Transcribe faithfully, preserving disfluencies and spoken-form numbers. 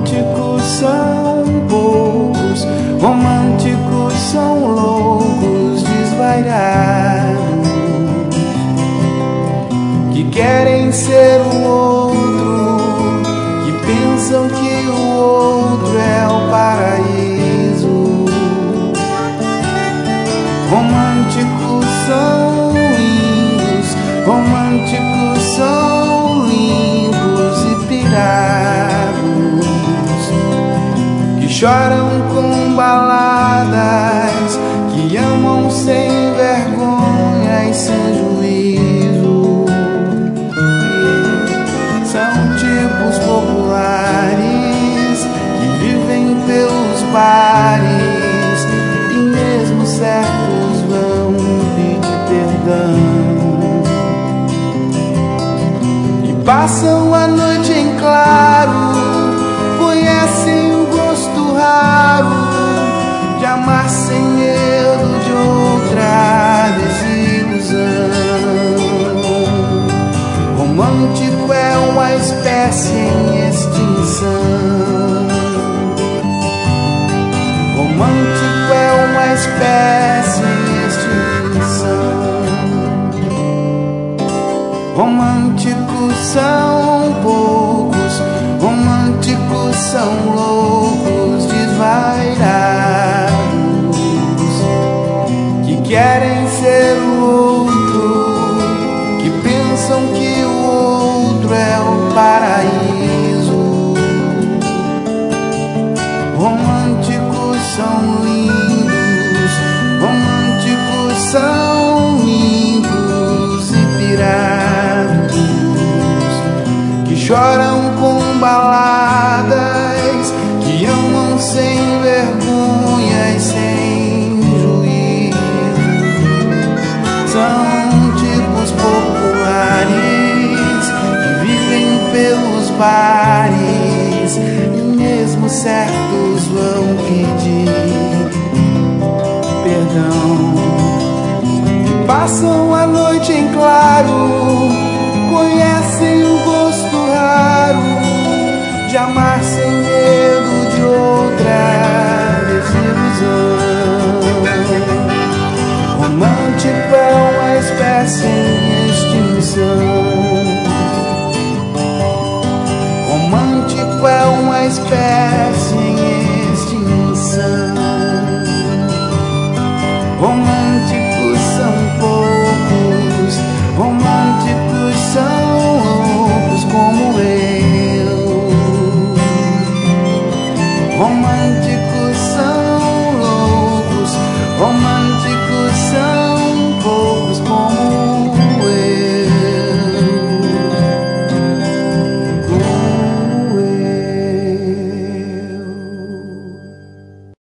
Românticos são poucos, românticos são loucos, desvairados, que querem ser o outro, que pensam que o outro é o paraíso. Românticos são lindos, românticos são limpos e pirados, que choram com baladas, que amam sem vergonha e sem juízo. São tipos populares que vivem pelos bares e mesmo certos vão pedir perdão. Passam a noite em claro, conhecem o gosto raro de amar sem medo de outra desilusão. Romântico é uma espécie em extinção. Romântico é uma espécie em extinção. Românticos são poucos, românticos são loucos, desvairados, que querem ser o outro, que pensam que o outro é o paraíso. Românticos são lindos, românticos são limpos e pirados, que choram com baladas, que amam sem vergonha e sem juízo. São tipos populares que vivem pelos bares e mesmo certos vão pedir perdão. E passam a noite em claro, conhecem o gosto raro de amar sem medo de outra desilusão. Romântico é uma espécie em extinção. Romântico é uma espécie em extinção. Românticos são poucos, românticos são loucos como eu. Românticos